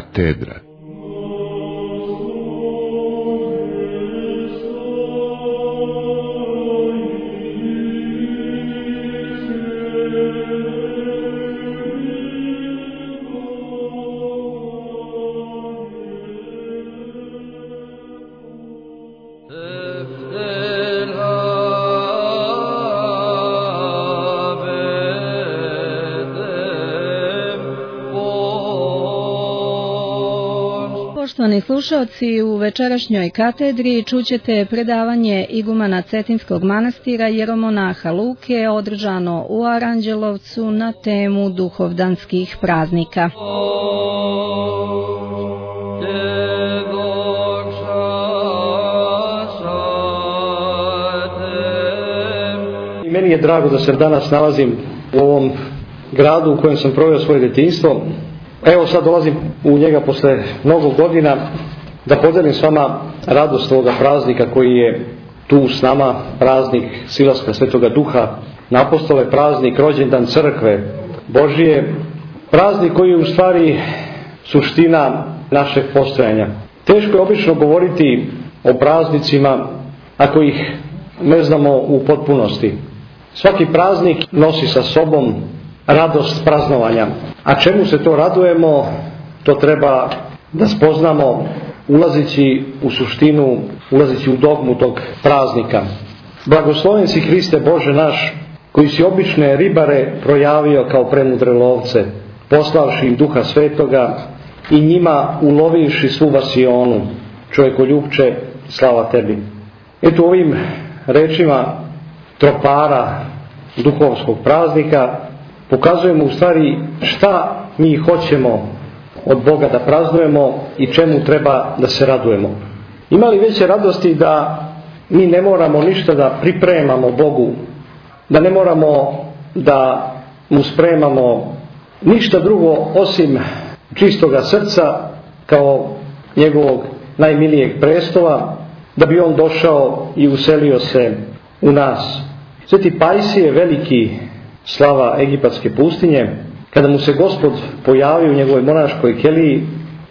katedra. Poštovani slušalci, u večerašnjoj katedri čućete predavanje igumana Cetinskog manastira jeromonaha Luke održano u Aranđelovcu na temu duhovdanskih praznika. Meni je drago da se danas nalazim u ovom gradu u kojem sam proveo svoje djetinjstvo. Evo sad dolazim u njega posle mnogo godina da podelim s vama radost ovoga praznika koji je tu s nama, praznik silaska Svetoga Duha na apostole, praznik rođendan crkve Božije, praznik koji je u stvari suština našeg postojanja. Teško je obično govoriti o praznicima ako ih ne znamo u potpunosti. Svaki praznik nosi sa sobom radost praznovanja. A čemu se to radujemo, to treba da spoznamo ulazeći u suštinu, ulazeći u dogmu tog praznika. Blagosloven si Hriste Bože naš, koji si obične ribare projavio kao premudre lovce, poslavši im Duha Svetoga i njima ulovivši svu vasionu. Čovjekoljupče, slava tebi. Eto ovim rečima tropara duhovskog praznika pokazujemo u stvari šta mi hoćemo od Boga da praznujemo i čemu treba da se radujemo. Ima li veće radosti da mi ne moramo ništa da pripremamo Bogu, da ne moramo da mu spremamo ništa drugo osim čistoga srca kao njegovog najmilijeg prestola, da bi on došao i uselio se u nas. Sveti Pajsije, veliki slava egipatske pustinje, kada mu se Gospod pojavio u njegovoj monaškoj keliji,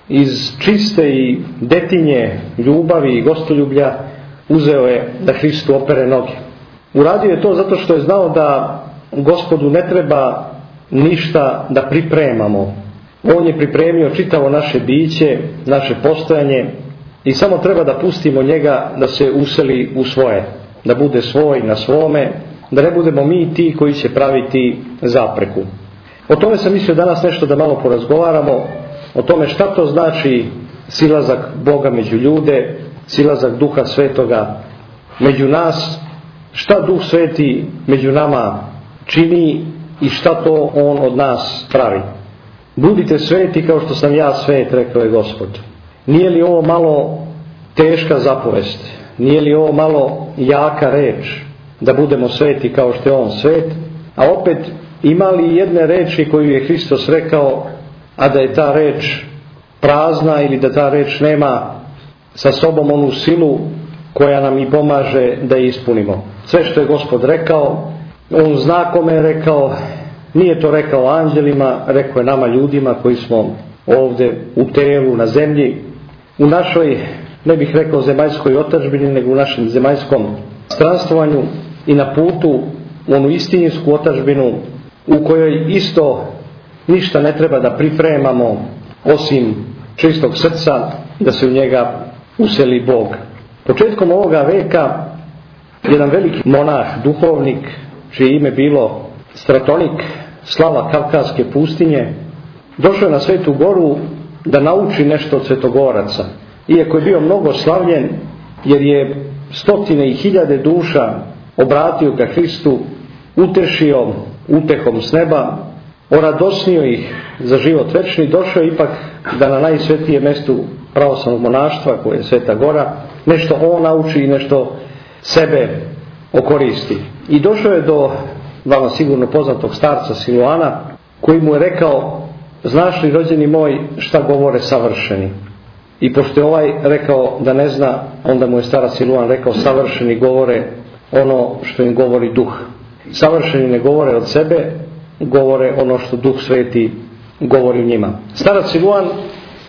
iz čiste i detinje ljubavi i gostoljublja uzeo je da Hristu opere noge. Uradio je to zato što je znao da Gospodu ne treba ništa da pripremamo. On je pripremio čitavo naše biće, naše postojanje i samo treba da pustimo njega da se useli u svoje, da bude svoj na svome, da ne budemo mi ti koji će praviti zapreku. O tome sam mislio danas nešto da malo porazgovaramo, o tome šta to znači silazak Boga među ljude, silazak Duha Svetoga među nas, šta Duh Sveti među nama čini i šta to On od nas pravi. Budite sveti kao što sam ja svet, rekao je Gospod. Nije li ovo malo teška zapovest? Nije li ovo malo jaka reč? Da budemo sveti kao što je on svet, a opet ima li jedne reči koju je Hristos rekao, a da je ta reč prazna ili da ta reč nema sa sobom onu silu koja nam i pomaže da je ispunimo. Sve što je Gospod rekao, on zna kome je rekao, nije to rekao anđelima, rekao je nama ljudima koji smo ovdje u telu, na zemlji, u našoj, ne bih rekao zemaljskoj otadžbini, nego u našem zemaljskom stranstovanju i na putu u onu istinsku otadžbinu u kojoj isto ništa ne treba da pripremamo osim čistog srca da se u njega useli Bog. Početkom ovoga veka jedan veliki monah, duhovnik, čije ime bilo Stratonik, slava Kavkazske pustinje, došao je na Svetu Goru da nauči nešto od svetogoraca. Iako je bio mnogo slavljen, jer je stotine i hiljade duša obratio ka Hristu, utešio utehom s neba, oradosnio ih za život večni, došao ipak da na najsvetije mjestu pravoslavnog monaštva, koje je Sveta Gora, nešto on nauči i nešto sebe okoristi. I došao je do vama sigurno poznatog starca Siluana, koji mu je rekao: znaš li, rođeni moj, šta govore savršeni? I pošto je ovaj rekao da ne zna, onda mu je starac Siluan rekao: savršeni govore ono što im govori Duh. Savršeni ne govore od sebe, govore ono što Duh Sveti govori njima. Starac Siluan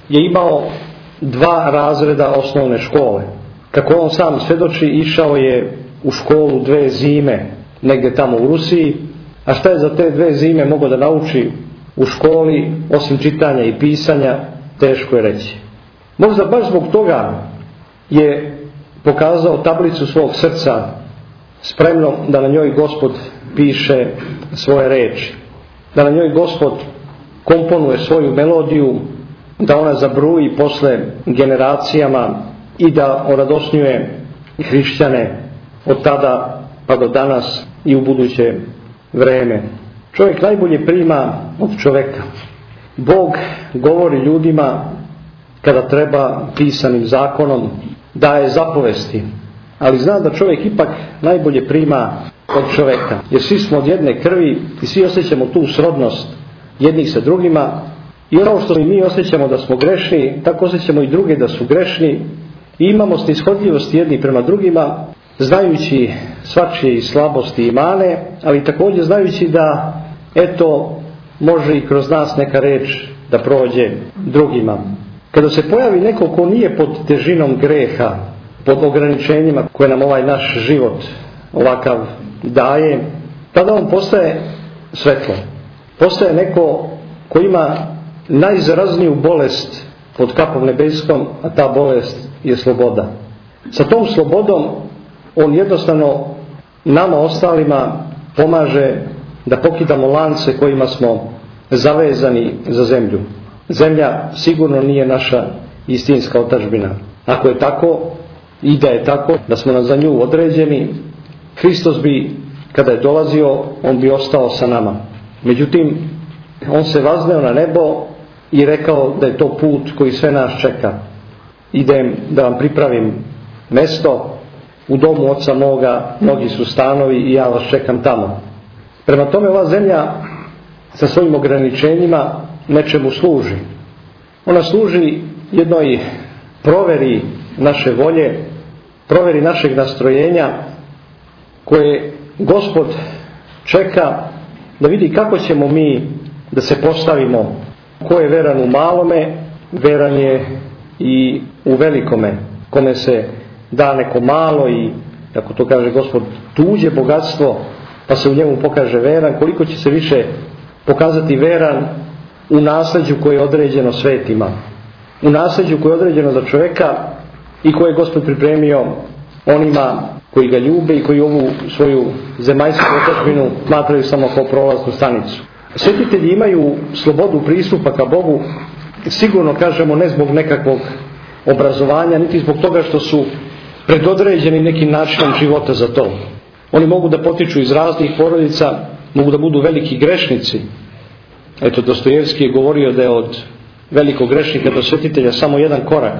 je imao 2 razreda osnovne škole. Kako on sam svjedoči, išao je u školu 2 zime negdje tamo u Rusiji, a šta je za te 2 zime mogao da nauči u školi osim čitanja i pisanja, teško je reći. Možda baš zbog toga je pokazao tablicu svog srca spremno da na njoj Gospod piše svoje reči, da na njoj Gospod komponuje svoju melodiju, da ona zabruji posle generacijama i da oradosnjuje hrišćane od tada pa do danas i u buduće vreme. Čovjek najbolje prima od čovjeka. Bog govori ljudima kada treba pisanim zakonom, daje zapovesti, ali zna da čovjek ipak najbolje prima od čovjeka, jer svi smo od jedne krvi i svi osjećamo tu srodnost jednih sa drugima, i ono što mi osjećamo da smo grešni, tako osjećamo i druge da su grešni i imamo snishodljivost jedni prema drugima, znajući svačije i slabosti i mane, ali također znajući da eto može i kroz nas neka reč da prođe drugima. Kada se pojavi neko ko nije pod težinom greha, pod ograničenjima koje nam ovaj naš život ovakav daje, tada on postaje svetlo. Postaje neko ko ima najzarazniju bolest pod kapom nebeskom, a ta bolest je sloboda. Sa tom slobodom on jednostavno nama ostalima pomaže da pokidamo lance kojima smo zavezani za zemlju. Zemlja sigurno nije naša istinska otadžbina. Ako je tako i da je tako, da smo za nju određeni, Hristos bi, kada je dolazio, on bi ostao sa nama. Međutim, on se vazneo na nebo i rekao da je to put koji sve nas čeka. Idem da vam pripravim mesto, u domu oca moga mnogi su stanovi i ja vas čekam tamo. Prema tome ova zemlja sa svojim ograničenjima nečemu služi. Ona služi jednoj proveri naše volje, proveri našeg nastrojenja, koje Gospod čeka da vidi kako ćemo mi da se postavimo. Ko je veran u malome, veran je i u velikome. Kome se da neko malo i, kako to kaže Gospod, tuđe bogatstvo, pa se u njemu pokaže veran, koliko će se više pokazati veran u nasljeđu koje je određeno svetima, u nasljeđu koje je određeno za čovjeka i koje je Gospod pripremio onima koji ga ljube i koji ovu svoju zemaljsku otadžbinu smatraju samo kao prolaznu stanicu. Svetitelji imaju slobodu pristupa ka Bogu, sigurno kažemo ne zbog nekakvog obrazovanja, niti zbog toga što su predodređeni nekim načinom života za to. Oni mogu da potiču iz raznih porodica, mogu da budu veliki grešnici. Eto, Dostojevski je govorio da je od velikog grešnika do svetitelja samo jedan korak.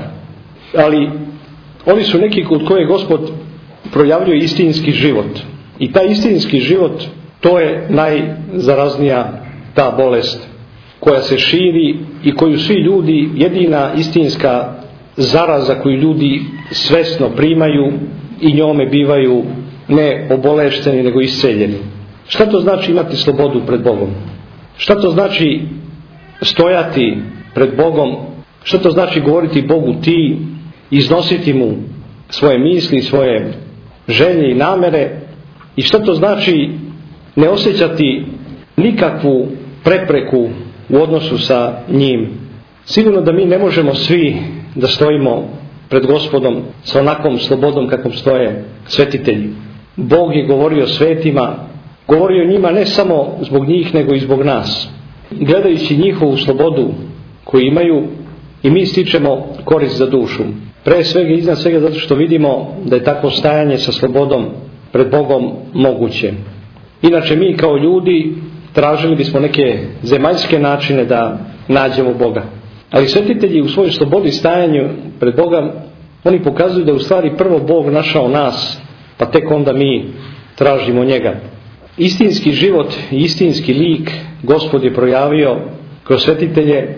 Ali oni su neki kod koje Gospod projavljuje istinski život. I taj istinski život, to je najzaraznija ta bolest koja se širi i koju svi ljudi, jedina istinska zaraza koju ljudi svesno primaju i njome bivaju ne obolešteni nego isceljeni. Šta to znači imati slobodu pred Bogom? Šta to znači stojati pred Bogom? Šta to znači govoriti Bogu ti, iznositi mu svoje misli, svoje želje i namere? I šta to znači ne osjećati nikakvu prepreku u odnosu sa njim? Sigurno da mi ne možemo svi da stojimo pred Gospodom sa onakvom slobodom kakvom stoje svetitelji. Bog je govorio svetima, govorio njima ne samo zbog njih nego i zbog nas. Gledajući njihovu slobodu koju imaju, i mi stičemo korist za dušu. Pre svega i iznad svega zato što vidimo da je takvo stajanje sa slobodom pred Bogom moguće. Inače mi kao ljudi tražili bismo neke zemaljske načine da nađemo Boga. Ali svetitelji u svojoj slobodi stajanju pred Bogom, oni pokazuju da u stvari prvo Bog našao nas, pa tek onda mi tražimo njega. Istinski život i istinski lik Gospod je projavio kroz svetitelje,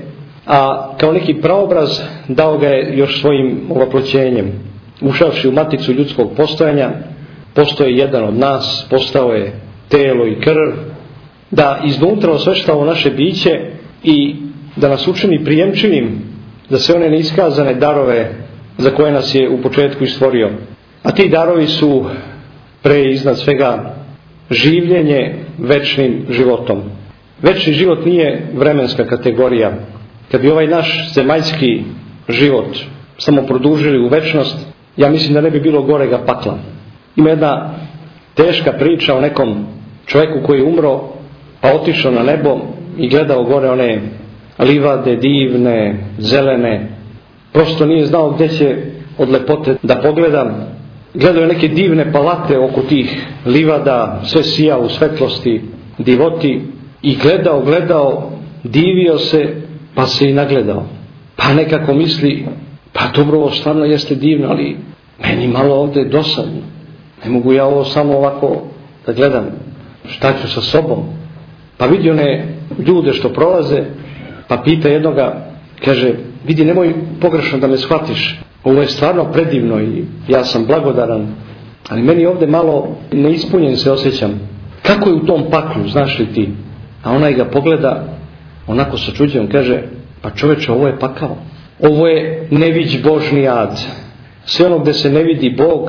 a kao neki praobraz dao ga je još svojim ovaploćenjem. Ušavši u maticu ljudskog postojanja, postoje jedan od nas, postao je telo i krv, da iznutra osveštava naše biće i da nas učini prijemčivim za sve one neiskazane darove za koje nas je u početku i stvorio. A ti darovi su pre iznad svega življenje večnim životom. Večni život nije vremenska kategorija. Kad bi ovaj naš zemaljski život samo produžili u večnost, ja mislim da ne bi bilo gorega pakla. Ima jedna teška priča o nekom čovjeku koji je umro, pa otišao na nebo i gledao gore one livade divne, zelene. Prosto nije znao gdje će od lepote da pogleda. Gledao je neke divne palate oko tih livada, sve sija u svetlosti, divoti. I gledao, divio se, pa se i nagledao. Pa nekako misli, pa dobro, ovo stvarno jeste divno, ali meni malo ovdje dosadno. Ne mogu ja ovo samo ovako da gledam. Šta ću sa sobom? Pa vidi one ljude što prolaze, pa pita jednoga, kaže, vidi, nemoj pogrešno da me shvatiš. Ovo je stvarno predivno i ja sam blagodaran, ali meni ovdje malo neispunjen se osjećam. Kako je u tom paklu, znaš li ti? A onaj ga pogleda, onako sa čuđenjem kaže, pa čoveče, ovo je pakao. Ovo je neviđ Božni ad. Sve ono gdje se ne vidi Bog,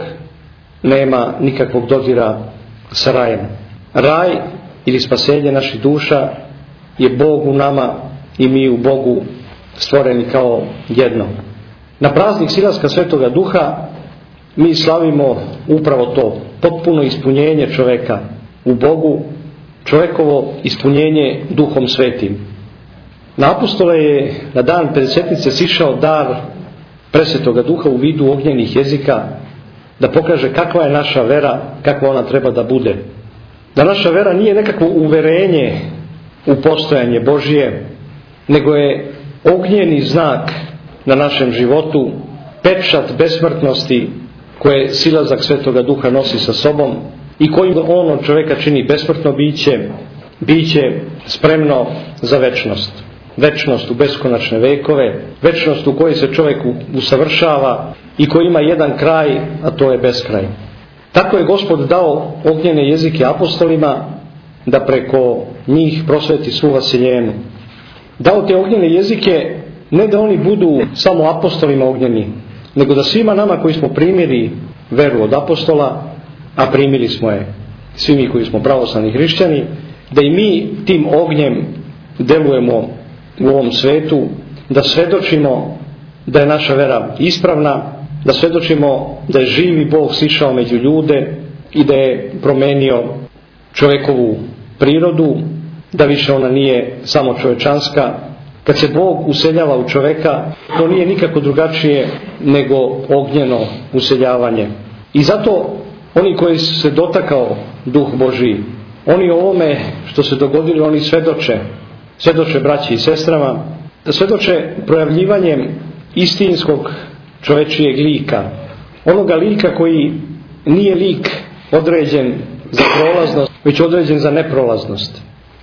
nema nikakvog dodira sa rajem. Raj ili spasenje naših duša je Bog u nama i mi u Bogu stvoreni kao jedno. Na praznik silaska Svetoga Duha mi slavimo upravo to, potpuno ispunjenje čovjeka u Bogu, čovjekovo ispunjenje Duhom Svetim. Na apostole je na dan Pedesetnice sišao dar presvetoga Duha u vidu ognjenih jezika, da pokaže kakva je naša vera, kakva ona treba da bude. Da naša vera nije nekakvo uverenje u postojanje Božije, nego je ognjeni znak na našem životu, pečat besmrtnosti koje silazak Svetoga Duha nosi sa sobom i kojim on od čovjeka čini besmrtno biće spremno za večnost. Večnost u beskonačne vekove, večnost u kojoj se čovjek usavršava i koji ima jedan kraj, a to je beskraj. Tako je Gospod dao ognjene jezike apostolima da preko njih prosveti svu vaseljenu. Dao te ognjene jezike ne da oni budu samo apostolima ognjeni, nego da svima nama koji smo primili veru od apostola, a primili smo je svi mi koji smo pravoslavni hrišćani, da i mi tim ognjem delujemo u ovom svetu, da svedočimo da je naša vera ispravna, da svedočimo da je živi Bog sišao među ljude i da je promenio čovjekovu prirodu, da više ona nije samo čovječanska. Kad se Bog useljava u čovjeka, to nije nikako drugačije nego ognjeno useljavanje. I zato oni koji su se dotakao Duh Božiji, oni o ovome što se dogodilo, oni svedoče braći i sestrama, da svedoče projavljivanjem istinskog čovečijeg lika. Onoga lika koji nije lik određen za prolaznost, već određen za neprolaznost.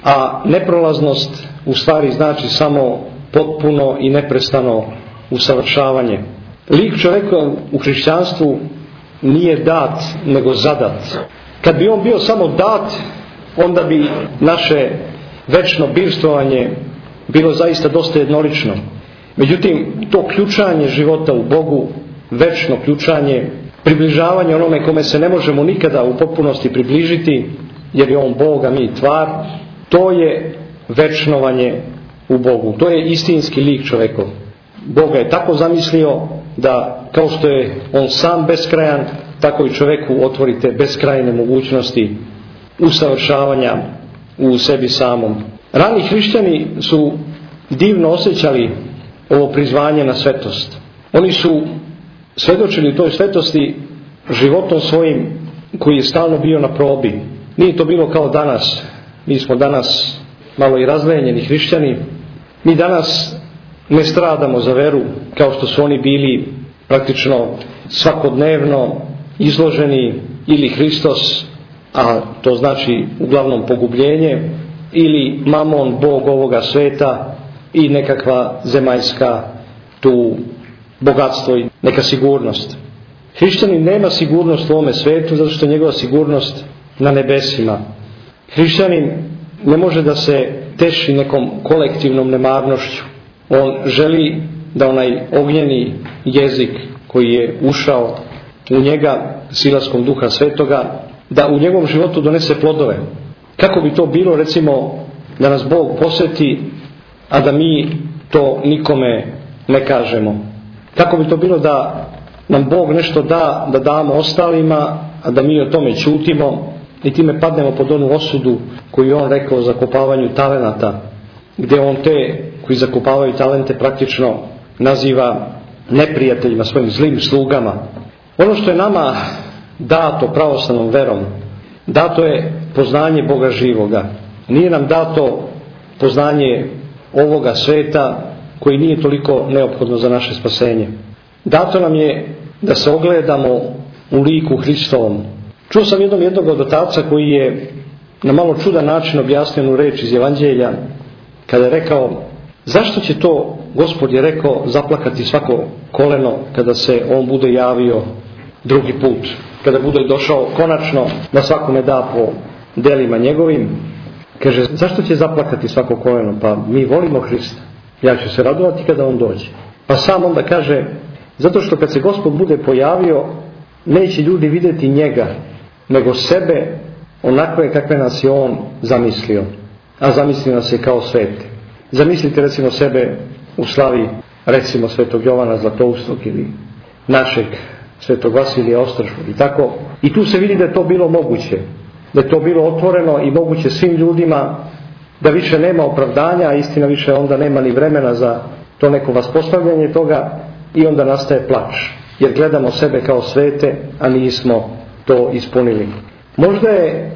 A neprolaznost u stvari znači samo potpuno i neprestano usavršavanje. Lik čovjeka u hrišćanstvu nije dat, nego zadat. Kad bi on bio samo dat, onda bi naše večno bivstvovanje bilo zaista dosta jednolično. Međutim, to ključanje života u Bogu, večno ključanje, približavanje onome kome se ne možemo nikada u potpunosti približiti, jer je on Bog, a mi tvar, to je večnovanje u Bogu. To je istinski lik čovjekov. Bog ga je tako zamislio da kao što je on sam beskrajan, tako i čovjeku otvorite beskrajne mogućnosti usavršavanja u sebi samom. Rani hrišćani su divno osjećali ovo prizvanje na svetost. Oni su svedočili toj svetosti životom svojim koji je stalno bio na probi. Nije to bilo kao danas. Mi smo danas malo i razlenjeni hrišćani. Mi danas ne stradamo za veru kao što su oni bili praktično svakodnevno izloženi ili Hristos, a to znači uglavnom pogubljenje, ili mamon, Bog ovoga sveta i nekakva zemaljska tu bogatstvo i neka sigurnost. Hrišćanin nema sigurnost u ovome svetu zato što je njegova sigurnost na nebesima. Hrišćanin ne može da se teši nekom kolektivnom nemarnošću. On želi da onaj ognjeni jezik koji je ušao u njega silaskom Duha Svetoga, da u njegovom životu donese plodove. Kako bi to bilo, recimo, da nas Bog posjeti, a da mi to nikome ne kažemo? Kako bi to bilo da nam Bog nešto da, da damo ostalima, a da mi o tome ćutimo i time padnemo pod onu osudu koju je on rekao o zakopavanju talenata, gdje on te koji zakopavaju talente praktično naziva neprijateljima, svojim zlim slugama. Ono što je nama dato pravoslavnom verom, dato je poznanje Boga živoga. Nije nam dato poznanje ovoga sveta koji nije toliko neophodno za naše spasenje. Dato nam je da se ogledamo u liku Hristovom. Čuo sam jednog od otaca koji je na malo čudan način objasnio reč iz Evanđelja, kada je rekao: zašto će to, Gospod je rekao, zaplakati svako koleno kada se on bude javio drugi put, kada bude došao konačno da svakome da po delima njegovim? Kaže, zašto će zaplakati svako koleno? Pa mi volimo Hrista, ja ću se radovati kada on dođe. Pa sam onda kaže, zato što kad se Gospod bude pojavio, neće ljudi vidjeti njega, nego sebe onakve kakve nas je on zamislio. A zamislio nas je kao svete. Zamislite recimo sebe u slavi, recimo svetog Jovana Zlatoustog ili našeg svetog Vasilija Ostroškog i tako. I tu se vidi da je to bilo moguće, da je to bilo otvoreno i moguće svim ljudima, da više nema opravdanja, a istina više onda nema ni vremena za to neko vaspostavljanje toga, i onda nastaje plač, jer gledamo sebe kao svete, a nismo to ispunili. Možda je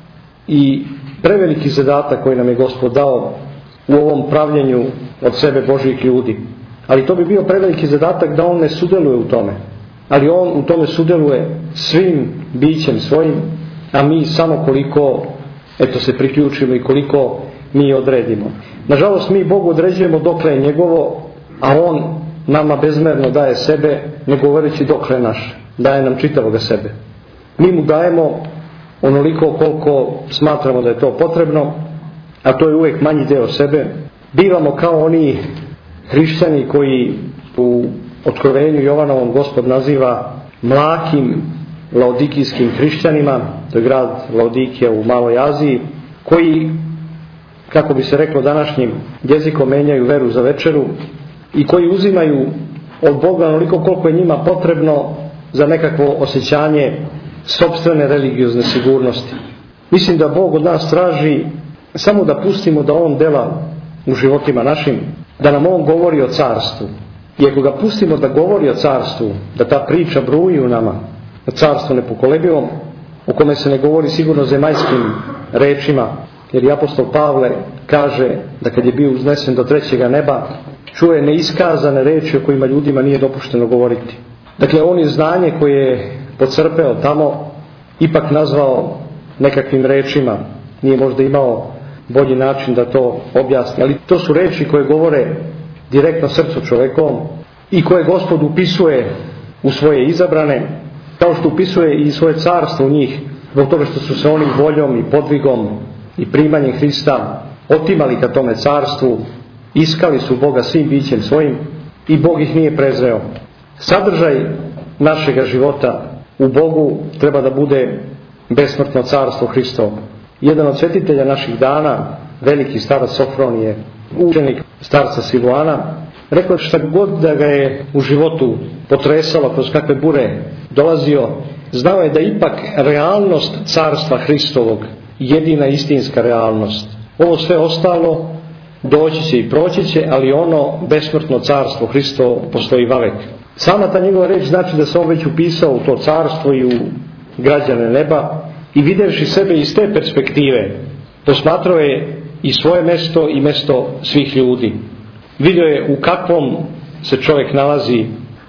i preveliki zadatak koji nam je Gospod dao u ovom pravljenju od sebe Božjih ljudi, ali to bi bio preveliki zadatak da on ne sudjeluje u tome, ali on u tome sudjeluje svim bićem svojim, a mi samo koliko se priključimo i koliko mi odredimo. Nažalost, mi Bogu određujemo dokle je njegovo, a on nama bezmerno daje sebe, ne govoreći dokle je naše. Daje nam čitavoga sebe. Mi mu dajemo onoliko koliko smatramo da je to potrebno, a to je uvijek manji deo sebe. Bivamo kao oni hrišćani koji u Otkrovenju Jovanovom Gospod naziva mlakim laodikijskim hrišćanima, to je grad Laodikija u Maloj Aziji, koji, kako bi se reklo današnjim jezikom, menjaju veru za večeru i koji uzimaju od Boga onoliko koliko je njima potrebno za nekakvo osjećanje sopstvene religiozne sigurnosti. Mislim da Bog od nas traži samo da pustimo da on dela u životima našim, da nam on govori o carstvu. I ako ga pustimo da govori o carstvu, da ta priča bruji u nama, o carstvu nepokolebivom, o kome se ne govori sigurno zemaljskim rečima, jer i apostol Pavle kaže da kad je bio uznesen do trećega neba, čuje neiskazane reči o kojima ljudima nije dopušteno govoriti. Dakle, on je znanje koje je pocrpeo tamo ipak nazvao nekakvim rečima, nije možda imao bolji način da to objasni, ali to su reči koje govore direktno srcu čovekovom i koje Gospod upisuje u svoje izabrane, kao što upisuje i svoje carstvo u njih, zbog toga što su se oni voljom i podvigom i primanjem Hrista otimali ka tome carstvu, iskali su Boga svim bićem svojim i Bog ih nije prezreo. Sadržaj našega života u Bogu treba da bude besmrtno carstvo Hristovo. Jedan od svetitelja naših dana, veliki starac Sofronije, učenik starca Siluana, rekao šta god da ga je u životu potresalo, kroz kakve bure dolazio, znao je da ipak realnost carstva Hristovog jedina istinska realnost. Ovo sve ostalo doći će i proći će, ali ono besmrtno carstvo Hristovo postoji vavek. Sama ta njegova reč znači da se on već upisao u to carstvo i u građane neba i vidjevši sebe iz te perspektive posmatrao je i svoje mesto i mesto svih ljudi. Vidio je u kakvom se čovjek nalazi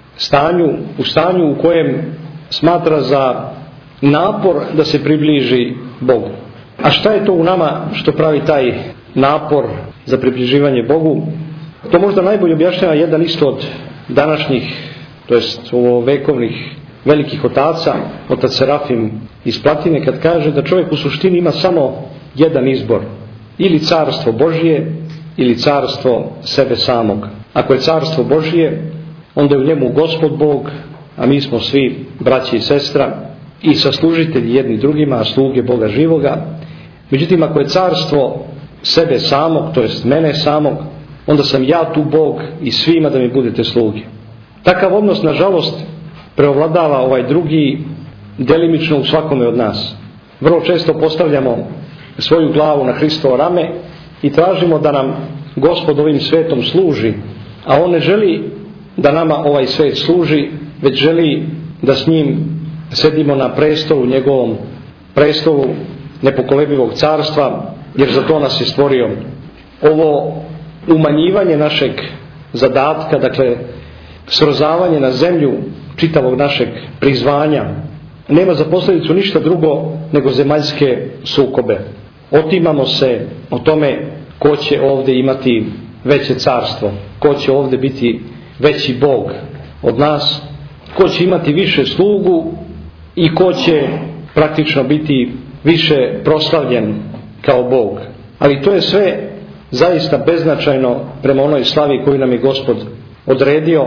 u stanju u kojem smatra za napor da se približi Bogu. A šta je to u nama što pravi taj napor za približivanje Bogu? To možda najbolje objašnjava jedan isto od današnjih, to jest vekovnih velikih otaca, otac Serafim iz Platine, kad kaže da čovjek u suštini ima samo jedan izbor, ili carstvo Božje ili carstvo sebe samog. Ako je carstvo Božije, onda je u njemu Gospod Bog, a mi smo svi braći i sestra i saslužitelji jedni drugima, a sluge Boga živoga. Međutim, ako je carstvo sebe samog, to jest mene samog, onda sam ja tu Bog i svima da mi budete sluge. Takav odnos, nažalost, preovladava ovaj drugi delimično u svakome od nas. Vrlo često postavljamo svoju glavu na Hristovo rame i tražimo da nam Gospod ovim svetom služi, a On ne želi da nama ovaj svet služi, već želi da s njim sedimo na prestolu, njegovom prestolu nepokolebivog carstva, jer za to nas je stvorio. Ovo umanjivanje našeg zadatka, dakle srozavanje na zemlju čitavog našeg prizvanja, nema za posljedicu ništa drugo nego zemaljske sukobe. Otimamo se o tome ko će ovdje imati veće carstvo, ko će ovdje biti veći Bog od nas, ko će imati više slugu i ko će praktično biti više proslavljen kao Bog. Ali to je sve zaista beznačajno prema onoj slavi koju nam je Gospod odredio,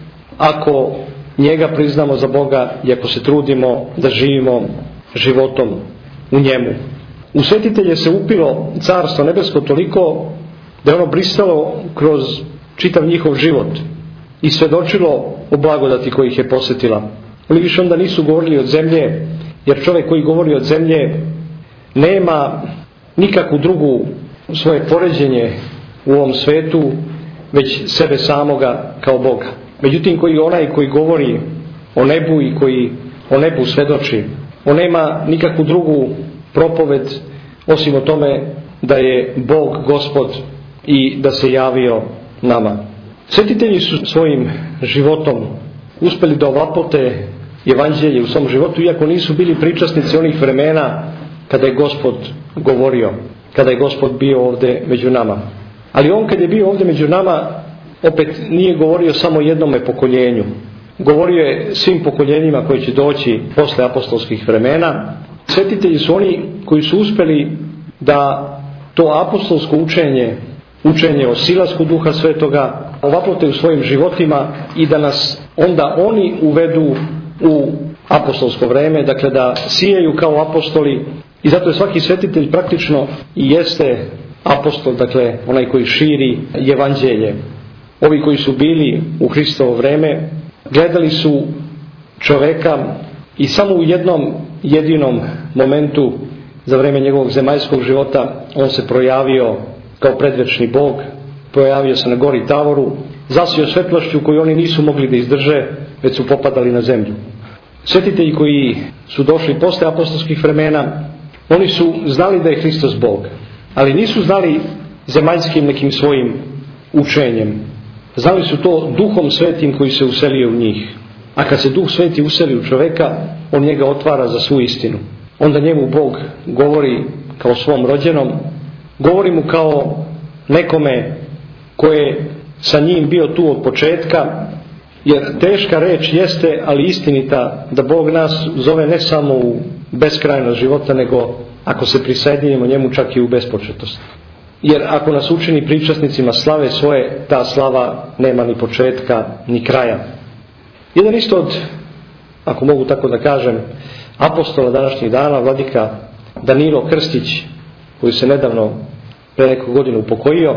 ako njega priznamo za Boga i ako se trudimo da živimo životom u njemu. U svetitelje se upilo carstvo nebesko toliko da je ono brisalo kroz čitav njihov život i svedočilo o blagodati koji ih je posjetila. Oni više onda nisu govorili od zemlje, jer čovjek koji govori od zemlje nema nikakvu drugu svoje poređenje u ovom svetu, već sebe samoga kao Boga. Međutim, onaj koji govori o nebu i koji o nebu svedoči, on nema nikakvu drugu propoved osim o tome da je Bog Gospod i da se javio nama. Svetitelji su svojim životom uspjeli da ovapote evanđelje u svom životu, iako nisu bili pričasnici onih vremena kada je Gospod govorio, kada je Gospod bio ovdje među nama. Ali on kad je bio ovdje među nama, opet nije govorio samo jednome pokoljenju. Govorio je svim pokoljenjima koji će doći posle apostolskih vremena. Svetitelji su oni koji su uspjeli da to apostolsko učenje o silasku Duha Svetoga ovapote u svojim životima i da nas onda oni uvedu u apostolsko vreme, dakle da sijaju kao apostoli. I zato je svaki svetitelj praktično i jeste apostol, dakle onaj koji širi evanđelje. Ovi koji su bili u Hristovo vreme gledali su čoveka i samo u jednom jedinom momentu za vrijeme njegovog zemaljskog života on se projavio kao predvečni Bog, projavio se na gori Tavoru, zasio svetlošću koju oni nisu mogli da izdrže, već su popadali na zemlju. Svetitelji koji su došli posle apostolskih vremena, oni su znali da je Hristos Bog, ali nisu znali zemaljskim nekim svojim učenjem. Znali su to Duhom Svetim koji se uselio u njih. A kad se Duh Sveti useli u čoveka, on njega otvara za svu istinu. Onda njemu Bog govori kao svom rođenom, govori mu kao nekome koji je sa njim bio tu od početka, jer teška reč jeste, ali istinita, da Bog nas zove ne samo u beskrajnost života, nego ako se prisjedinimo njemu čak i u bespočetost. Jer ako nas učini pričasnicima slave svoje, ta slava nema ni početka ni kraja. Jedan isto od, ako mogu tako da kažem, apostola današnjih dana, vladika Danilo Krstić, koji se nedavno pre neku godinu upokojio,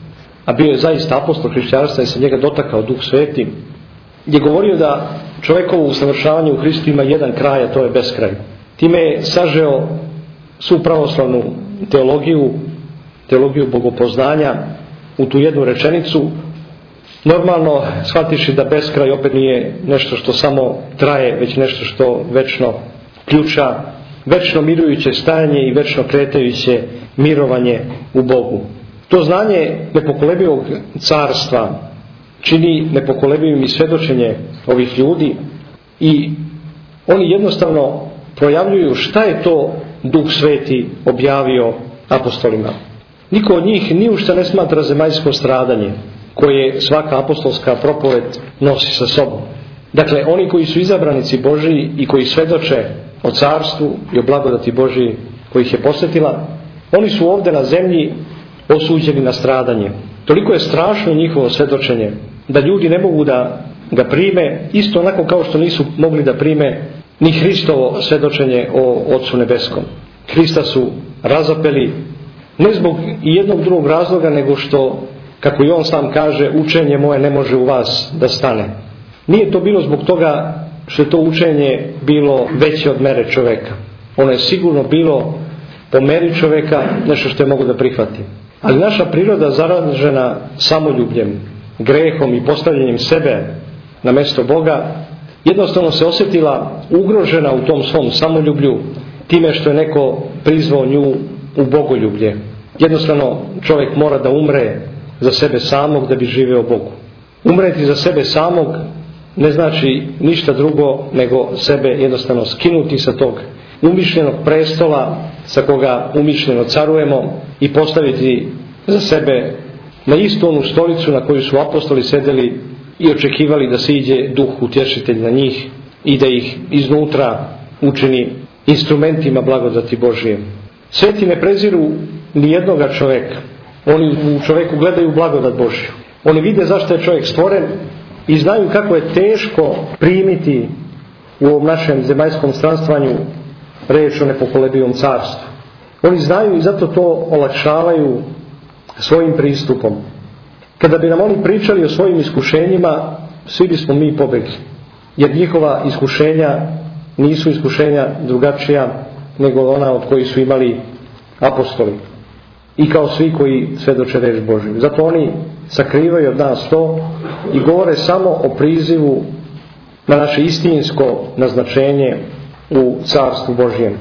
a bio je zaista apostol hrišćanstva i se njega dotakao Duh Sveti, je govorio da čovjekovo usavršavanje u Hristu ima jedan kraj, a to je beskraj. Time je sažeo svu pravoslavnu teologiju bogopoznanja u tu jednu rečenicu, normalno shvatiši da beskraj opet nije nešto što samo traje, već nešto što večno ključa, večno mirujuće stajanje i večno kretajuće mirovanje u Bogu. To znanje nepokolebivog carstva čini nepokolebivim i svjedočenje ovih ljudi i oni jednostavno projavljuju šta je to Duh Sveti objavio apostolima. Niko od njih ni u šta ne smatra zemaljsko stradanje koje svaka apostolska propoved nosi sa sobom. Dakle, oni koji su izabranici Božiji i koji svjedoče o carstvu i o blagodati Božiji koji ih je posjetila, oni su ovdje na zemlji osuđeni na stradanje. Toliko je strašno njihovo svjedočenje da ljudi ne mogu da ga prime, isto onako kao što nisu mogli da prime ni Hristovo svjedočenje o Otcu Nebeskom. Hrista su razapeli, ne zbog jednog drugog razloga, nego što, kako i on sam kaže, učenje moje ne može u vas da stane. Nije to bilo zbog toga što je to učenje bilo veće od mere čoveka. Ono je sigurno bilo po meri čoveka nešto što je mogu da prihvati. Ali naša priroda zaražena samoljubljem, grehom i postavljanjem sebe na mjesto Boga, jednostavno se osjetila ugrožena u tom svom samoljublju time što je neko prizvao nju u bogoljublje. Jednostavno čovjek mora da umre za sebe samog da bi živeo Bogu. Umreti za sebe samog ne znači ništa drugo nego sebe jednostavno skinuti sa tog umišljenog prestola sa koga umišljeno carujemo i postaviti za sebe na istu onu stolicu na koju su apostoli sedeli i očekivali da se iđe Duh Utješitelj na njih i da ih iznutra učini instrumentima blagodati Božije. Sveti ne preziru ni jednoga čovjeka. Oni u čovjeku gledaju blagodat Božju. Oni vide zašto je čovjek stvoren i znaju kako je teško primiti u ovom našem zemaljskom stranstvanju reč o nepokolebivom carstvu. Oni znaju i zato to olakšavaju svojim pristupom. Kada bi nam oni pričali o svojim iskušenjima, svi bismo mi pobegli. Jer njihova iskušenja nisu iskušenja drugačija nego ona od kojih su imali apostoli. I kao svi koji svjedoče reč Božju. Zato oni sakrivaju od nas to i govore samo o prizivu na naše istinsko naznačenje u carstvu Božjem.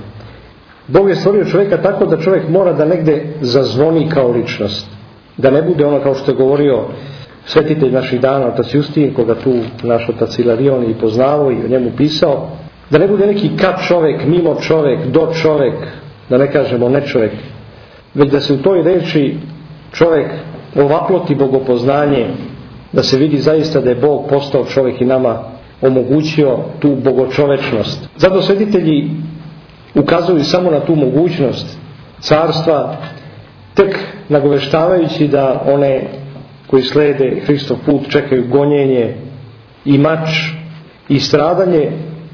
Bog je stvorio čovjeka tako da čovjek mora da negde zazvoni kao ličnost. Da ne bude ono kao što je govorio svetitelj naših dana, otac Justin, koga tu naš otac Ilarion i poznavao i o njemu pisao. Da ne bude neki kad čovjek, mimo čovjek, do čovjek, da ne kažemo ne čovjek. Već da se u toj reči čovjek ovaploti bogopoznanje, da se vidi zaista da je Bog postao čovjek i nama omogućio tu bogočovečnost. Zato svetitelji ukazuju samo na tu mogućnost carstva, tek nagoveštavajući da one koji slede Hristov put čekaju gonjenje i mač i stradanje,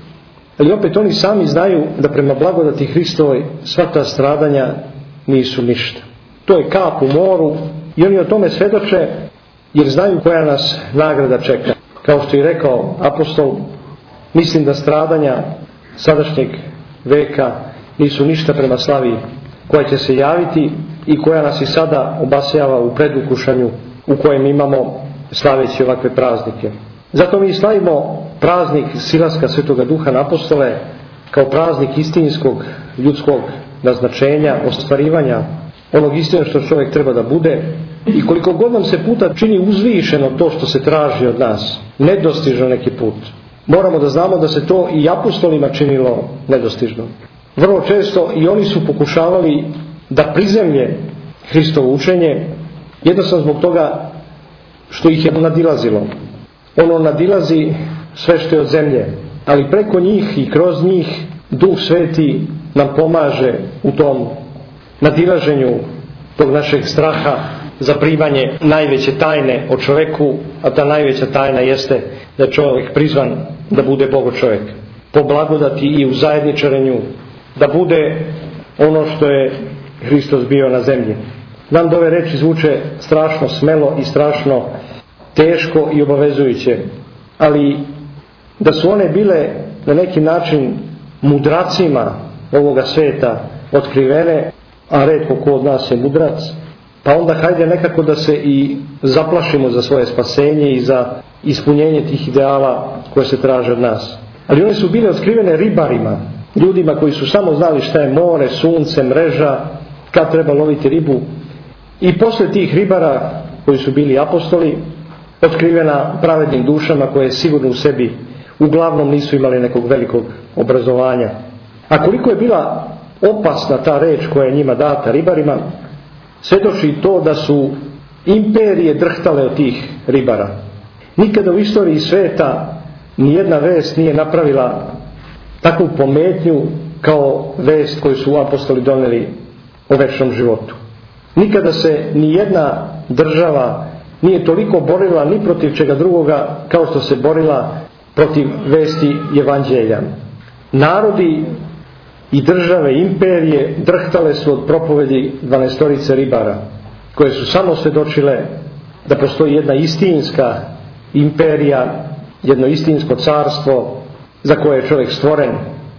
ali opet oni sami znaju da prema blagodati Hristovoj sva ta stradanja nisu ništa. To je kap u moru i oni o tome svjedoče jer znaju koja nas nagrada čeka. Kao što je rekao apostol, mislim da stradanja sadašnjeg veka nisu ništa prema slavi koja će se javiti i koja nas i sada obasjava u predukušanju u kojem imamo slaveći ovakve praznike. Zato mi slavimo praznik silaska Svetoga Duha na apostole kao praznik istinskog ljudskog naznačenja, ostvarivanja onog istine što čovjek treba da bude. I koliko god nam se puta čini uzvišeno to što se traži od nas, nedostižno neki put, moramo da znamo da se to i apostolima činilo nedostižno. Vrlo često i oni su pokušavali da prizemlje Hristovo učenje, jednostavno zbog toga što ih je nadilazilo. Ono nadilazi sve što je od zemlje, ali preko njih i kroz njih Duh Sveti nam pomaže u tom nadilaženju tog našeg straha za primanje najveće tajne o čovjeku, a ta najveća tajna jeste da je čovjek prizvan da bude Bogo čovjek. Po blagodati i u zajedničarenju, da bude ono što je Hristos bio na zemlji. Nam da ove reči zvuče strašno smelo i strašno teško i obavezujuće, ali da su one bile na neki način mudracima ovoga sveta otkrivene, a retko ko od nas je mudrac, pa onda hajde nekako da se i zaplašimo za svoje spasenje i za ispunjenje tih ideala koje se traže od nas. Ali one su bile otkrivene ribarima, ljudima koji su samo znali šta je more, sunce, mreža, kad treba loviti ribu. I posle tih ribara koji su bili apostoli, otkrivena pravednim dušama koje sigurno u sebi uglavnom nisu imali nekog velikog obrazovanja. A koliko je bila opasna ta reč koja je njima data ribarima, svjedoči to da su imperije drhtale od tih ribara. Nikada u istoriji sveta nijedna vest nije napravila takvu pometnju kao vest koju su apostoli doneli o večnom životu. Nikada se nijedna država nije toliko borila ni protiv čega drugoga kao što se borila protiv vesti evanđelja. Narodi i države, imperije drhtale su od propovedi 12 ribara, koje su samo svjedočile da postoji jedna istinska imperija, jedno istinsko carstvo za koje je čovjek stvoren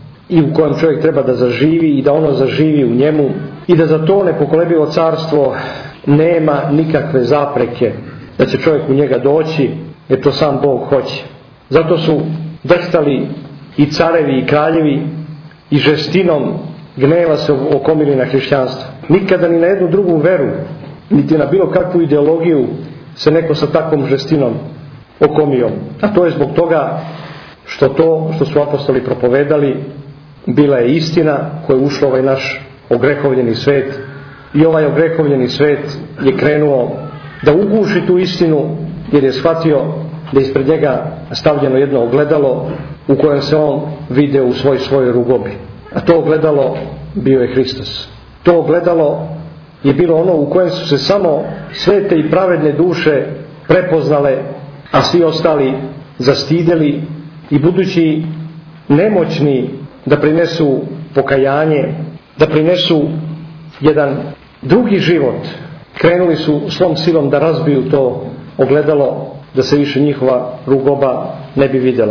i u kojem čovjek treba da zaživi i da ono zaživi u njemu i da za to nepokolebivo carstvo nema nikakve zapreke da će čovjek u njega doći, jer to sam Bog hoće. Zato su drhtali i carevi i kraljevi i žestinom gneva se okomili na hrišćanstvo. Nikada ni na jednu drugu veru, niti na bilo kakvu ideologiju se neko sa takvom žestinom okomio. A to je zbog toga što to što su apostoli propovedali bila je istina koja je ušla u ovaj naš ogrehovljeni svet, i ovaj ogrehovljeni svet je krenuo da uguši tu istinu, jer je shvatio da je ispred njega stavljeno jedno ogledalo u kojem se on video u svojoj rugobi. A to ogledalo bio je Hristos. To ogledalo je bilo ono u kojem su se samo svete i pravedne duše prepoznale, a svi ostali zastidjeli i budući nemoćni da prinesu pokajanje, da prinesu jedan drugi život, krenuli su svom silom da razbiju to ogledalo, da se više njihova rugoba ne bi vidjela.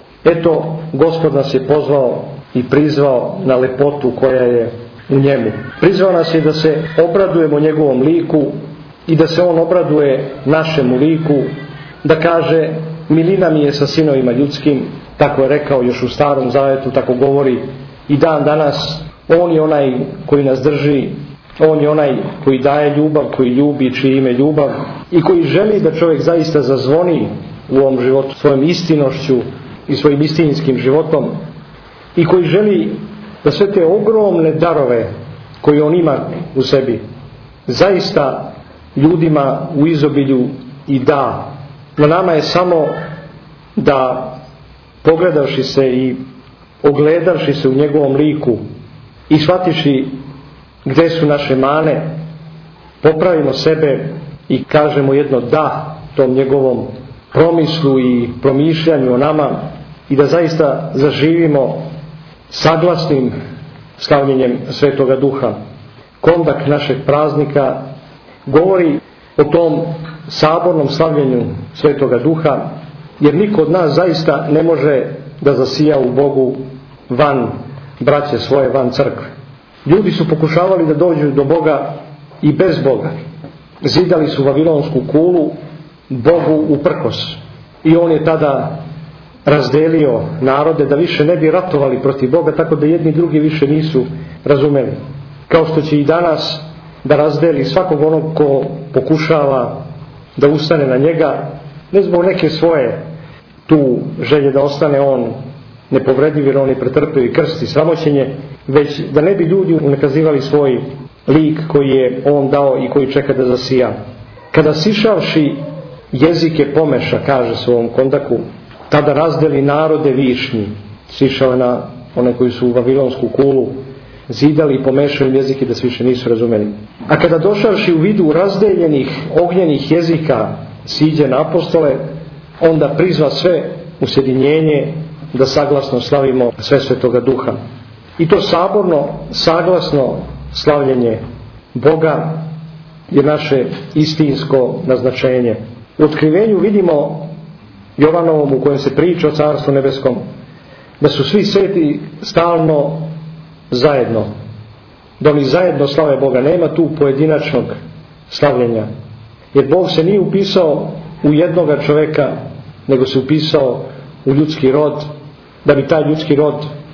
Eto, Gospod nas je pozvao i prizvao na lepotu koja je u njemu. Prizvao nas je da se obradujemo njegovom liku i da se on obraduje našemu liku, da kaže: milina mi je sa sinovima ljudskim. Tako je rekao još u Starom Zavetu, tako govori i dan danas. On je onaj koji nas drži, on je onaj koji daje ljubav, koji ljubi, čije ime ljubav, i koji želi da čovjek zaista zazvoni u ovom životu svojom istinošću i svojim istinskim životom, i koji želi da sve te ogromne darove koje on ima u sebi zaista ljudima u izobilju i da. Na nama je samo da, pogledavši se i ogledavši se u njegovom liku i shvatiši gdje su naše mane, popravimo sebe i kažemo jedno da tom njegovom promislu i promišljanju o nama, i da zaista zaživimo saglasnim slavljenjem Svetoga Duha. Kondak našeg praznika govori o tom sabornom slavljenju Svetoga Duha, jer niko od nas zaista ne može da zasija u Bogu van braće svoje, van crkve. Ljudi su pokušavali da dođu do Boga i bez Boga. Zidali su Vavilonsku kulu Bogu uprkos, i on je tada razdelio narode da više ne bi ratovali protiv Boga, tako da jedni drugi više nisu razumeli. Kao što će i danas da razdeli svakog onog ko pokušava da ustane na njega, ne zbog neke svoje tu želje da ostane on nepovrediv jer on je pretrpio i krst i sramoćenje, već da ne bi ljudi unakazivali svoj lik koji je on dao i koji čeka da zasija. Kada sišavši jezike pomeša, kaže se u ovom kondaku, tada razdeli narode višnji. Sišao je na one koji su u Vavilonsku kulu zidali i pomešali jezike da se više nisu razumeli. A kada došavši u vidu razdeljenih ognjenih jezika siđe na apostole, onda prizva sve u sjedinjenje da saglasno slavimo sve Svetoga Duha. I to saborno, saglasno slavljenje Boga je naše istinsko naznačenje. U otkrivenju vidimo Jovanovom, u kojem se priča o Carstvu nebeskom, da su svi sveti stalno zajedno, da oni zajedno slave Boga. Nema tu pojedinačnog slavljenja, jer Bog se nije upisao u jednoga čovjeka, nego se upisao u ljudski rod, da bi taj ljudski rod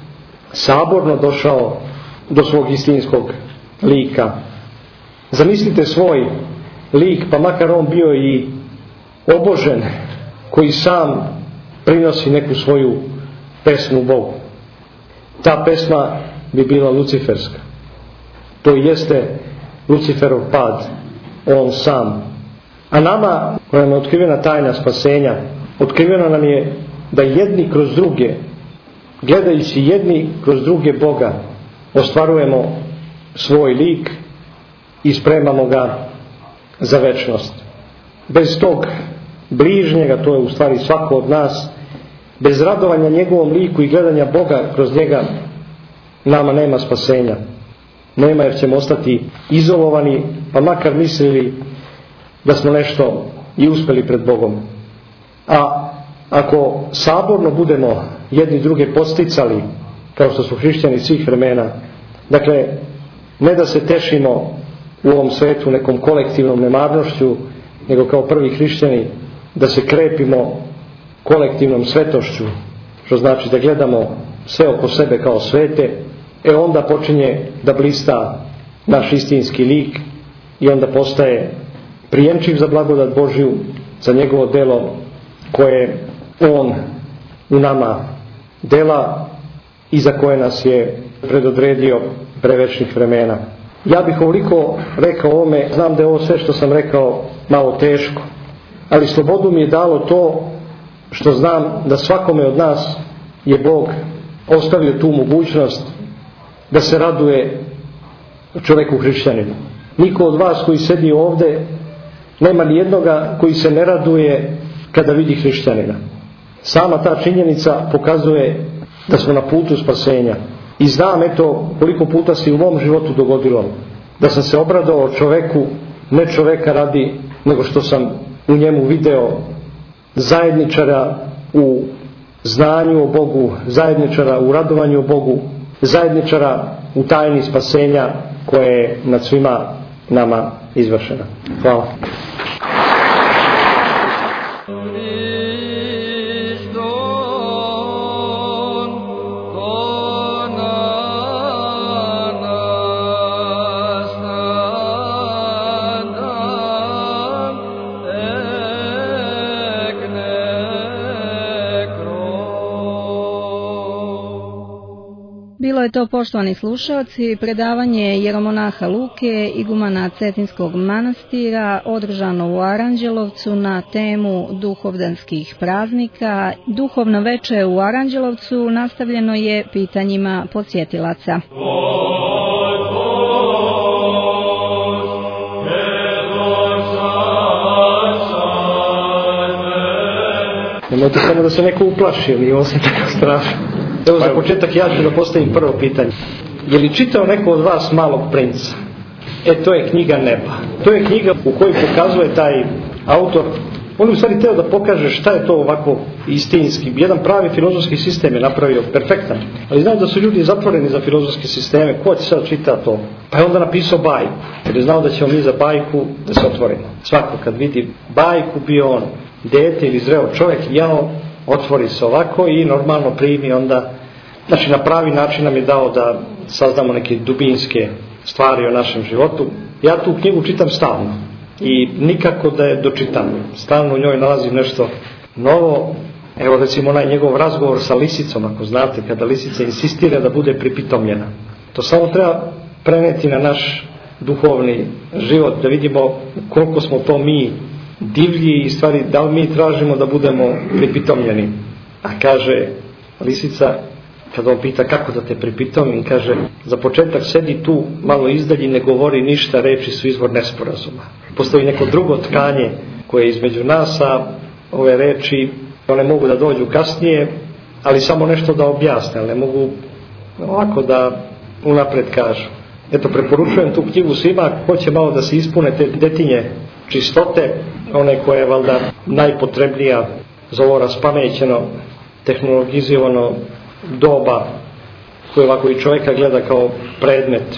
saborno došao do svog istinskog lika. Zamislite svoj lik, pa makar on bio i obožen, koji sam prinosi neku svoju pesmu Bogu. Ta pesma bi bila luciferska. To jeste Luciferov pad, on sam. A nama, koja nam je otkrivena tajna spasenja, otkriveno nam je da jedni kroz druge, gledajući jedni kroz druge Boga, ostvarujemo svoj lik i spremamo ga za večnost. Bez tog bližnjega, to je u stvari svako od nas, bez radovanja njegovom liku i gledanja Boga kroz njega, nama nema spasenja. Nema, jer ćemo ostati izolovani, pa makar mislili da smo nešto i uspjeli pred Bogom. A ako saborno budemo jedni druge podsticali, kao što su hrišćani svih vremena, dakle, ne da se tešimo u ovom svetu nekom kolektivnom nemarnošću, nego kao prvi hrišćani da se krepimo kolektivnom svetošću, što znači da gledamo sve oko sebe kao svete, onda počinje da blista naš istinski lik i onda postaje prijemčiv za blagodat Božju, za njegovo delo koje on u nama dela i za koje nas je predodredio prevečnih vremena. Ja bih ovoliko rekao o ovome, znam da je ovo sve što sam rekao malo teško, ali slobodu mi je dalo to što znam da svakome od nas je Bog ostavio tu mogućnost da se raduje čovjeku hrišćaninu. Niko od vas koji sedi ovdje nema ni jednoga koji se ne raduje kada vidi hrišćanina. Sama ta činjenica pokazuje da smo na putu spasenja. I znam, eto, koliko puta se u mom životu dogodilo da sam se obradovao čoveku, ne čoveka radi, nego što sam u njemu video zajedničara u znanju o Bogu, zajedničara u radovanju o Bogu, zajedničara u tajni spasenja koje je nad svima nama izvršena. Hvala. Bilo je to, poštovani slušalci, predavanje jeromonaha Luke, igumana Cetinskog manastira, održano u Aranđelovcu na temu duhovdanskih praznika. Duhovno veče u Aranđelovcu nastavljeno je pitanjima podsjetilaca. Nemojte samo da se neko uplaši, ali ovo se tako strašno. Evo za početak ja ću da postavim prvo pitanje. Je li čitao neko od vas Malog princa? To je knjiga neba. To je knjiga u kojoj pokazuje taj autor. On u stvari teo da pokaže šta je to ovako istinski. Jedan pravi filozofski sistem je napravio perfektan. Ali znao da su ljudi zatvoreni za filozofske sisteme. Ko će sad čita to? Pa je onda napisao bajku. Jer je znao da ćemo mi za bajku da se otvorimo. Svako kad vidi bajku, bio on dete ili zreo čovjek, jao, otvori se ovako i normalno primi onda, znači na pravi način nam je dao da saznamo neke dubinske stvari o našem životu. Ja tu knjigu čitam stalno i nikako da je dočitam. Stalno u njoj nalazim nešto novo. Evo recimo onaj njegov razgovor sa lisicom, ako znate, kada lisica insistira da bude pripitomljena. To samo treba preneti na naš duhovni život, da vidimo koliko smo to mi divlji i stvari, da li mi tražimo da budemo pripitomljeni. A kaže lisica, kada on pita kako da te pripitomim, kaže, za početak sedi tu malo izdalji, ne govori ništa, reči su izvor nesporazuma. Postoji neko drugo tkanje koje je između nas, a ove reči one mogu da dođu kasnije, ali samo nešto da objasne, ali ne mogu ovako da unapred kažu. Eto, preporučujem tu knjigu svima ako hoće malo da se ispune te detinje čistote, one koje je valjda najpotrebnija za ovo raspamećeno, tehnologizirano doba koje ovako i čovjeka gleda kao predmet.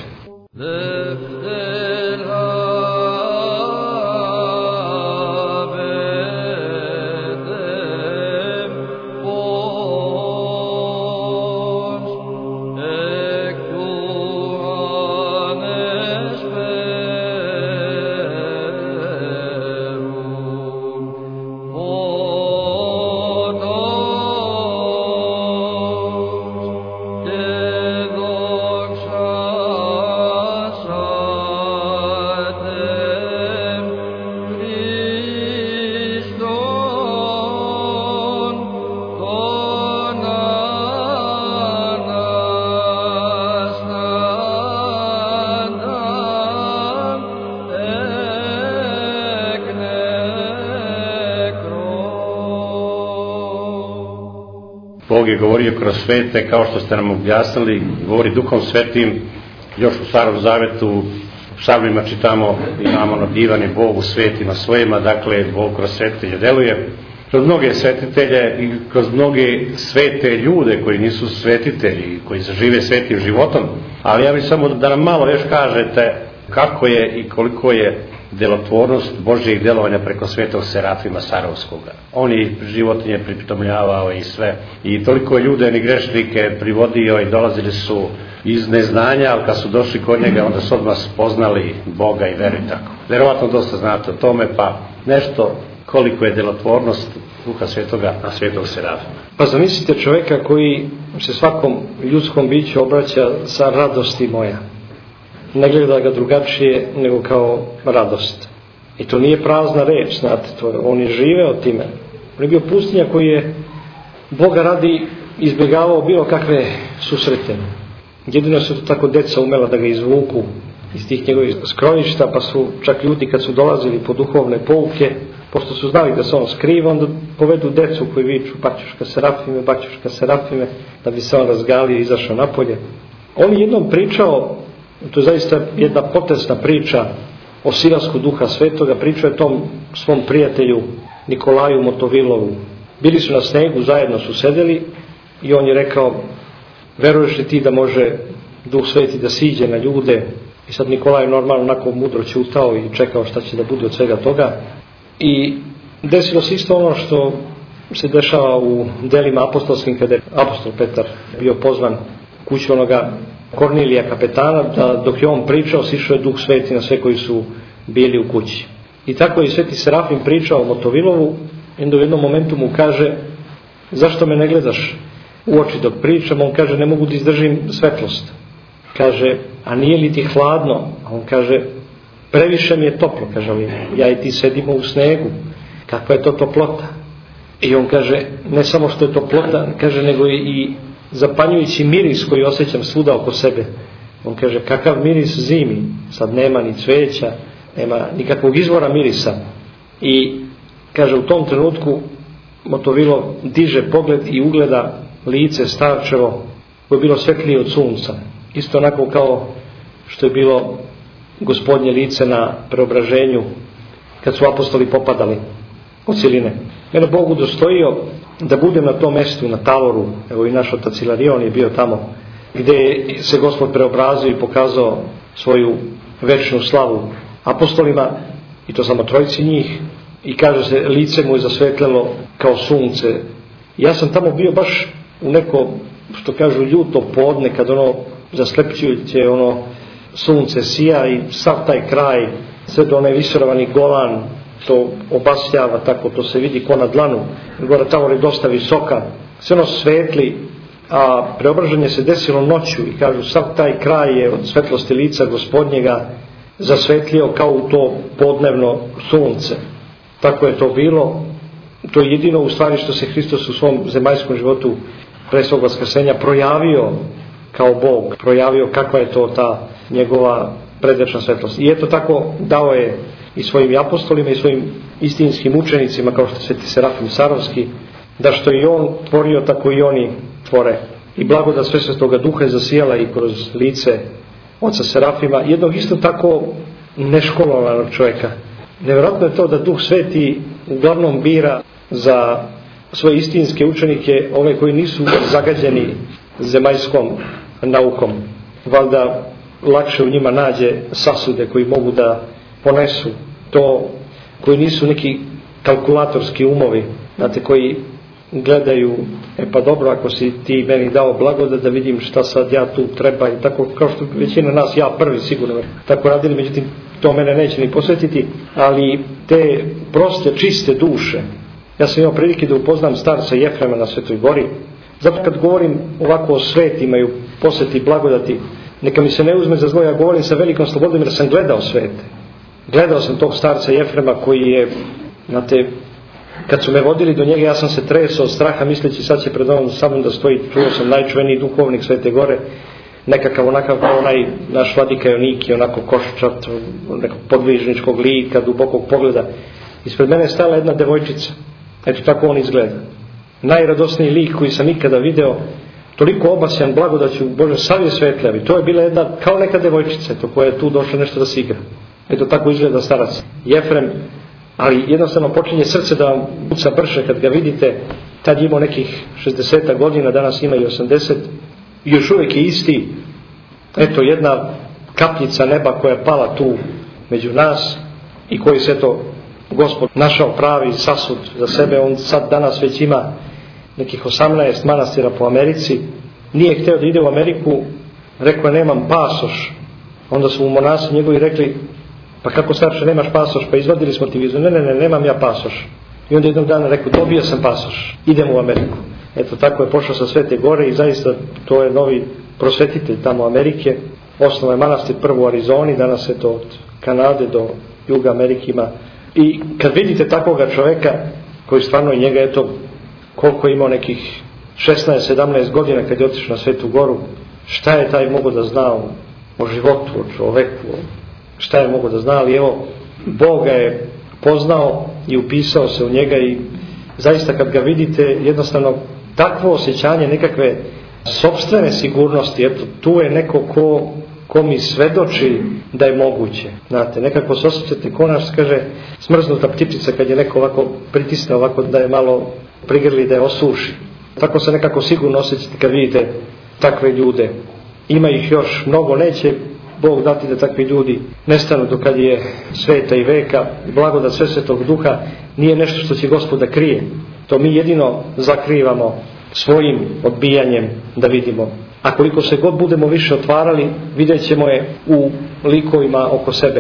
Bog je govorio kroz svete, kao što ste nam objasnili, govori Duhom Svetim. Još u Starom Zavetu u psalmima čitamo: imamo nadivani Bog u svetima svojima. Dakle, Bog kroz svetitelje deluje, kroz mnoge svetitelje i kroz mnoge svete ljude koji nisu svetitelji, koji žive svetim životom. Ali ja bih samo da nam malo još kažete kako je i koliko je delotvornost Božjeg delovanja preko svetog Serafima Sarovskoga. On je životinje pripitomljavao i sve. I toliko ljude ni grešnike privodio i dolazili su iz neznanja, ali kad su došli kod njega, onda su odmah spoznali Boga i veru i tako. Verovatno dosta znate o tome, pa nešto koliko je delotvornost Duha Svetoga na svetog Serafima. Pa zamislite čovjeka koji se svakom ljudskom biću obraća sa radosti moja. Ne gleda ga drugačije nego kao radost. I to nije prazna reč, znate, on je živeo time. On je bio pustinja koji je Boga radi izbjegavao bilo kakve susrete. Jedino su to tako deca umela da ga izvuku iz tih njegovih skrovišta, pa su čak ljudi kad su dolazili po duhovne pouke, pošto su znali da se on skriva, onda povedu decu koji viču: baćuška Serafime, baćuška Serafime, da bi se on razgalio i izašao napolje. On je jednom pričao, to je zaista jedna potresna priča o silasku Duha Svetoga, pričao je tom svom prijatelju Nikolaju Motovilovu. Bili su na snegu, zajedno su sedeli i on je rekao: veruješ li ti da može Duh Sveti da siđe na ljude? I sad Nikolaj normalno onako mudro ćutao i čekao šta će da bude od svega toga. I desilo se isto ono što se dešava u delima apostolskim, kada je apostol Petar bio pozvan kuću onoga Kornilija kapetana, da dok je on pričao, sišao je Duh Sveti na sve koji su bili u kući. I tako je Sveti Serafim pričao o Motovilovu, i onda u jednom momentu mu kaže: zašto me ne gledaš u oči dok pričam? On kaže: ne mogu da izdržim svetlost. Kaže: a nije li ti hladno? A on kaže: previše mi je toplo. Kaže: ali ja i ti sedimo u snegu, kakva je to toplota? I on kaže: ne samo što je toplota, kaže, nego je i zapanjujući miris koji osjećam svuda oko sebe. On kaže: kakav miris zimi, sad nema ni cveća, nema nikakvog izvora mirisa. I kaže, u tom trenutku Motovilov diže pogled i ugleda lice starčevo koje je bilo svetlije od sunca, isto onako kao što je bilo Gospodnje lice na preobraženju kad su apostoli popadali od siline. Mene Bog udostojio da budem na tom mestu, na Tavoru. Evo i naš otac Ilarion je bio tamo, gdje se Gospod preobrazio i pokazao svoju večnu slavu apostolima, i to samo trojici njih, i kaže se, lice mu je zasvetljalo kao sunce. Ja sam tamo bio baš u neko, što kažu, ljuto podne, kad ono zaslepćujuće ono sunce sija i sav taj kraj, sve do onaj visorovani Golan, to obasjava tako, to se vidi ko na dlanu. Gore tamo je dosta visoka, sve ono svetli, a preobraženje se desilo noću i kažu, sav taj kraj je od svetlosti lica Gospodnjega zasvetlio kao u to podnevno sunce. Tako je to bilo. To je jedino u stvari što se Hristos u svom zemaljskom životu pre svog vaskrsenja projavio kao Bog, projavio kakva je to ta njegova predvečna svetlost. I eto tako dao je i svojim apostolima i svojim istinskim učenicima, kao što Sveti Serafim Sarovski, da što i on tvorio, tako i oni tvore. I blagodat Svetoga Duha je zasijala i kroz lice oca Serafima, jednog isto tako neškolovanog čovjeka. Nevjerojatno je to da Duh Sveti uglavnom bira za svoje istinske učenike ove koji nisu zagađeni zemaljskom naukom. Valjda lakše u njima nađe sasude koji mogu da ponesu to, koji nisu neki kalkulatorski umovi, znate, koji gledaju, pa dobro, ako si ti meni dao blagodat da vidim šta sad ja tu treba, i tako kao što većina nas, ja prvi sigurno tako radili, međutim to mene neće ni posvetiti, ali te proste, čiste duše. Ja sam imao prilike da upoznam starca Jefrema na Svetoj Gori. Zato kad govorim ovako o svetima i u posveti blagodati, neka mi se ne uzme za zlo, ja govorim sa velikom slobodom jer sam gledao svete. Gledao sam tog starca Jefrema koji je, znate, kad su me vodili do njega, ja sam se tresao od straha misleći sad će pred ovom samom da stoji, čuo sam, najčuveniji duhovnik Svete Gore, nekakav onakav kao onaj naš vladika Joniki, onako koščat, nekog podvižničkog lika, dubokog pogleda. Ispred mene je stala jedna devojčica. Eto tako on izgleda. najradosniji lik koji sam ikada video, toliko obasjan blagodaću Bože, sav je svetljav. I to je bila jedna, kao neka devojčica, to koja je tu došla nešto da se igra. Eto tako izgleda starac Jefrem, ali jednostavno počinje srce da vam puca brže kad ga vidite. Tad je imao nekih 60 godina, danas ima i 80, i još uvijek je isti. Eto jedna kapljica neba koja je pala tu među nas i koji se to Gospod našao pravi sasud za sebe. On sad danas već ima nekih 18 manastira po Americi. Nije htio da ide u Ameriku, rekao je nemam pasoš. Onda su mu monasi njegovi rekli, pa kako starče nemaš pasoš? Pa izvadili smo ti vizu. Ne, nemam ja pasoš. I onda jednog dana rekao, dobio sam pasoš, idemo u Ameriku. Eto tako je pošao sa Svete Gore i zaista to je novi prosvetitelj tamo Amerike. Osnovno je manastir prvo u Arizoni, danas je to od Kanade do Juga Amerike ima. I kad vidite takvoga čoveka koji stvarno i njega, eto koliko je imao nekih 16-17 godina kad je otišao na Svetu Goru, šta je taj mogao da zna o životu, o čoveku, šta je mogao da zna, ali evo Bog ga je poznao i upisao se u njega i zaista kad ga vidite jednostavno takvo osjećanje nekakve sopstvene sigurnosti, eto tu je neko ko mi svedoči da je moguće. Znate, nekako se osjećate ko naš, kaže, smrznuta ptičica kad je neko ovako pritisne ovako da je malo prigrli, da je osuši. Tako se nekako sigurno osjećate kad vidite takve ljude. Ima ih još mnogo, neće Bog dati da takvi ljudi nestanu do kad je sveta i veka. Blagodat Svetog Duha nije nešto što će Gospod da krije. To mi jedino zakrivamo svojim odbijanjem da vidimo. A koliko se god budemo više otvarali, vidjet ćemo je u likovima oko sebe.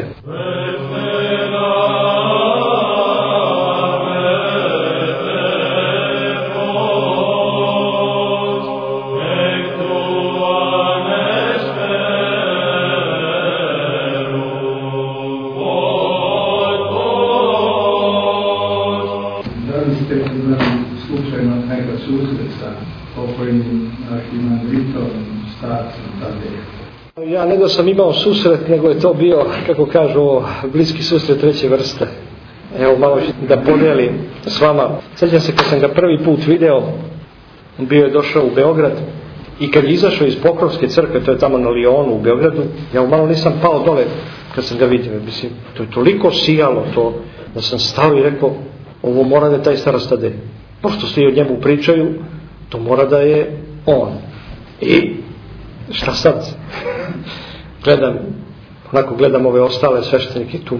Ja ne da sam imao susret, nego je to bio, kako kažu, bliski susret treće vrste. Evo malo da podijelim s vama. Sjećam se kad sam ga prvi put video, bio je došao u Beograd i kad je izašao iz Pokrovske crkve, to je tamo na Lionu u Beogradu, ja malo nisam pao dole kad sam ga vidio. Mislim, to je toliko sijalo to da sam stao i rekao, ovo mora da je taj starac Tadej. Pošto svi o njemu pričaju, to mora da je on. I šta sad? Gledam ove ostale sveštenike, tu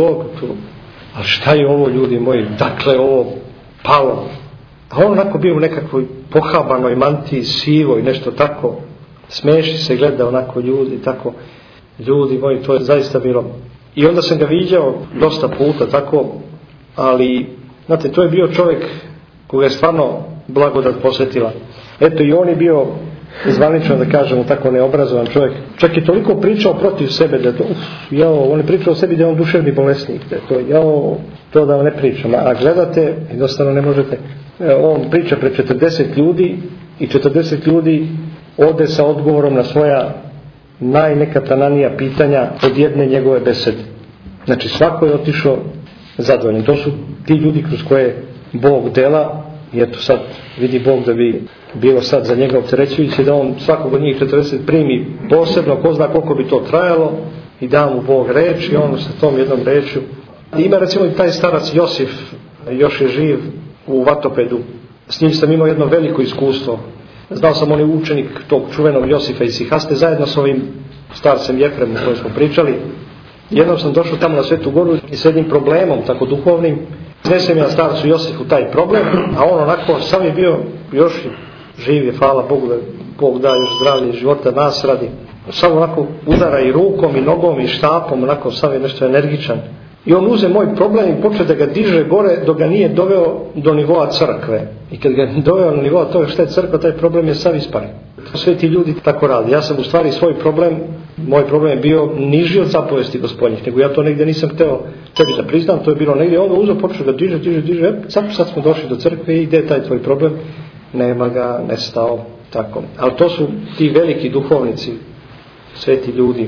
ali šta je ovo, ljudi moji, dakle ovo palo. A on onako bio u nekakvoj pohabanoj mantiji, sivoj, nešto tako, smeši se, gleda onako ljudi, tako, ljudi moji, to je zaista bilo. I onda sam ga viđao dosta puta, tako, ali, znate, to je bio čovjek koga je stvarno blagodat posvetila. Eto, i on je bio zvanično, da kažemo tako, neobrazovan čovjek. Čak je toliko pričao protiv sebe da to, on je pričao o sebi da je on duševni bolesnik, da je to da ne pričam. A gledate, jednostavno ne možete. On priča pred 40 ljudi i 40 ljudi ode sa odgovorom na svoja najnekatananija pitanja od jedne njegove besede. Znači svako je otišao zadovoljan. To su ti ljudi kroz koje Bog dela. I eto sad vidi Bog da bi bilo sad za njega opterećujuće da on svakog od njih 40 primi posebno, ko zna koliko bi to trajalo, i da mu Bog reč i on sa tom jednom rečju. Ima recimo i taj starac Josif, još je živ u Vatopedu. S njim sam imao jedno veliko iskustvo. Znao sam, on je učenik tog čuvenog Josifa iz Sihaste zajedno s ovim starcem Jefremom o kojem smo pričali. Jednom sam došao tamo na Svetu Goru i s jednim problemom, tako duhovnim, iznesem ja starcu Josifu taj problem, a on onako sam je bio, još živ je, hvala Bogu da Bog da još zdravlje i života nas radi. Samo onako udara i rukom i nogom i štapom, onako sam je nešto energičan. I on uze moj problem i počeo da ga diže gore dok ga nije doveo do nivoa crkve. I kad ga doveo na nivoa toga što je crkva, taj problem je sav ispari. Sve ti ljudi tako radi. Ja sam u stvari svoj problem, moj problem je bio niži od zapovesti Gospodnjih, nego ja to negdje nisam hteo tebi da priznam, to je bilo negdje, onda uzeo, počeo da diže, sad smo došli do crkve i gdje je taj tvoj problem? Nema ga, nestao, tako. Ali to su ti veliki duhovnici, sveti ljudi.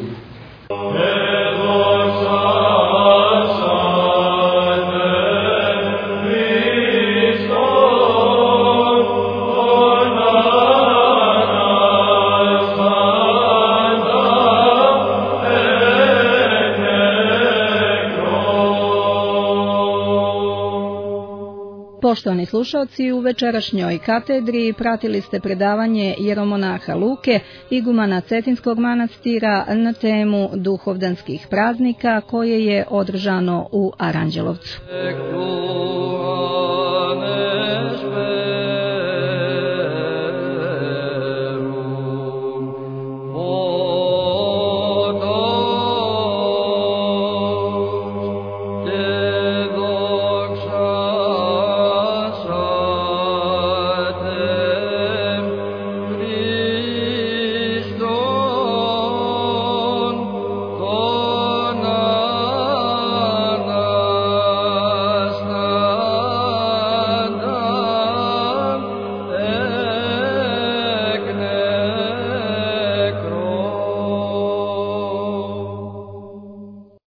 Poštovani slušalci, u večerašnjoj katedri pratili ste predavanje jeromonaha Luke, igumana Cetinskog manastira na temu duhovdanskih praznika koje je održano u Aranđelovcu.